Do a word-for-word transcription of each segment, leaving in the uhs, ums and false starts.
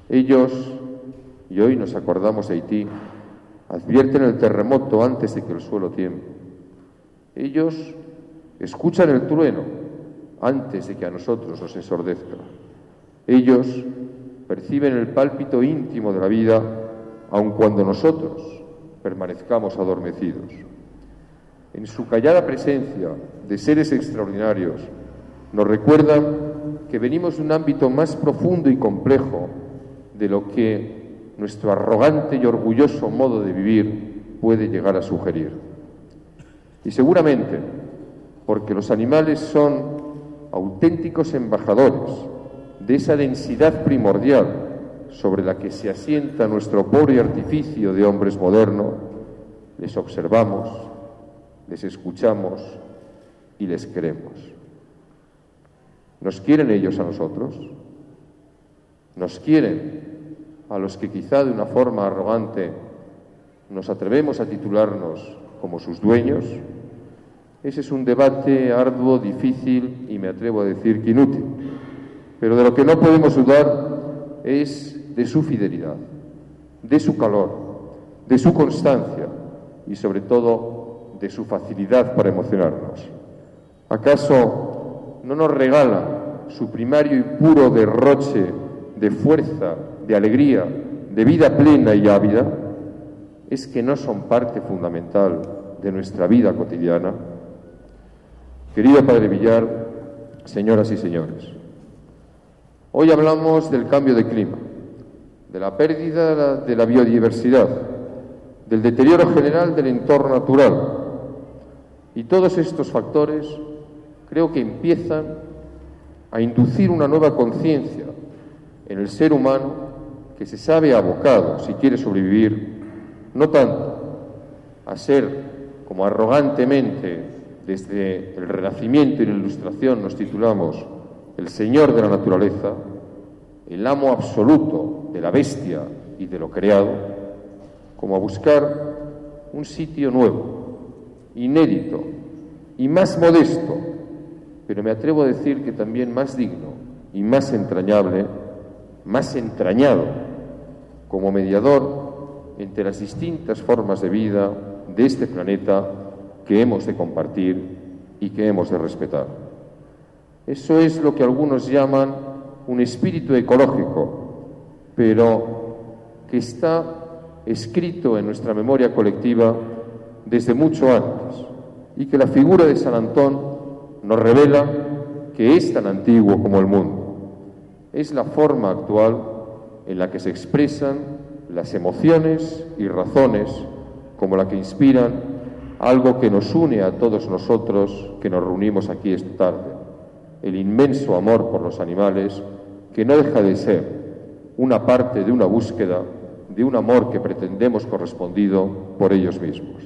Ellos, y hoy nos acordamos de Haití, advierten el terremoto antes de que el suelo tiemble. Ellos escuchan el trueno antes de que a nosotros nos ensordezca. Ellos perciben el pálpito íntimo de la vida, aun cuando nosotros permanezcamos adormecidos. En su callada presencia de seres extraordinarios, nos recuerdan que venimos de un ámbito más profundo y complejo de lo que nuestro arrogante y orgulloso modo de vivir puede llegar a sugerir. Y seguramente, porque los animales son auténticos embajadores de esa densidad primordial sobre la que se asienta nuestro pobre artificio de hombres modernos, les observamos, les escuchamos y les queremos. ¿Nos quieren ellos a nosotros? ¿Nos quieren a los que quizá de una forma arrogante nos atrevemos a titularnos como sus dueños? Ese es un debate arduo, difícil y me atrevo a decir que inútil. Pero de lo que no podemos dudar es de su fidelidad, de su calor, de su constancia y sobre todo de su facilidad para emocionarnos. ¿Acaso no nos regala su primario y puro derroche de fuerza, de alegría, de vida plena y ávida? ¿Es que no son parte fundamental de nuestra vida cotidiana? Querido Padre Villar, señoras y señores, hoy hablamos del cambio de clima, de la pérdida de la biodiversidad, del deterioro general del entorno natural. Y todos estos factores creo que empiezan a inducir una nueva conciencia en el ser humano que se sabe abocado, si quiere sobrevivir, no tanto a ser, como arrogantemente desde el Renacimiento y la Ilustración nos titulamos, el señor de la naturaleza, el amo absoluto de la bestia y de lo creado, como a buscar un sitio nuevo, inédito y más modesto, pero me atrevo a decir que también más digno y más entrañable, más entrañado, como mediador entre las distintas formas de vida de este planeta que hemos de compartir y que hemos de respetar. Eso es lo que algunos llaman un espíritu ecológico, pero que está escrito en nuestra memoria colectiva desde mucho antes, y que la figura de San Antón nos revela que es tan antiguo como el mundo. Es la forma actual en la que se expresan las emociones y razones como la que inspiran algo que nos une a todos nosotros que nos reunimos aquí esta tarde, el inmenso amor por los animales, que no deja de ser una parte de una búsqueda de un amor que pretendemos correspondido por ellos mismos.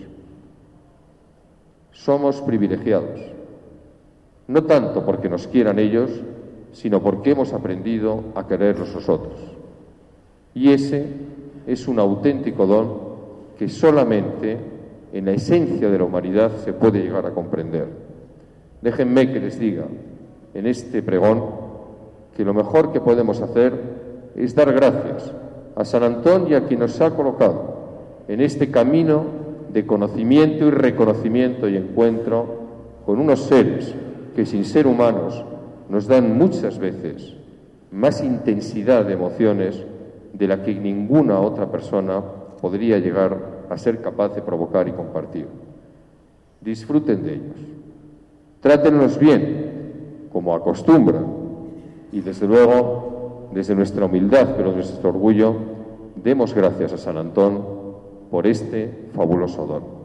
Somos privilegiados, no tanto porque nos quieran ellos, sino porque hemos aprendido a quererlos nosotros. Y ese es un auténtico don que solamente en la esencia de la humanidad se puede llegar a comprender. Déjenme que les diga en este pregón que lo mejor que podemos hacer es dar gracias a San Antón y a quien nos ha colocado en este camino de conocimiento y reconocimiento y encuentro con unos seres que sin ser humanos nos dan muchas veces más intensidad de emociones de la que ninguna otra persona podría llegar a ser capaz de provocar y compartir. Disfruten de ellos, trátenlos bien, como acostumbran, y desde luego, desde nuestra humildad, pero desde nuestro orgullo, demos gracias a San Antón por este fabuloso don.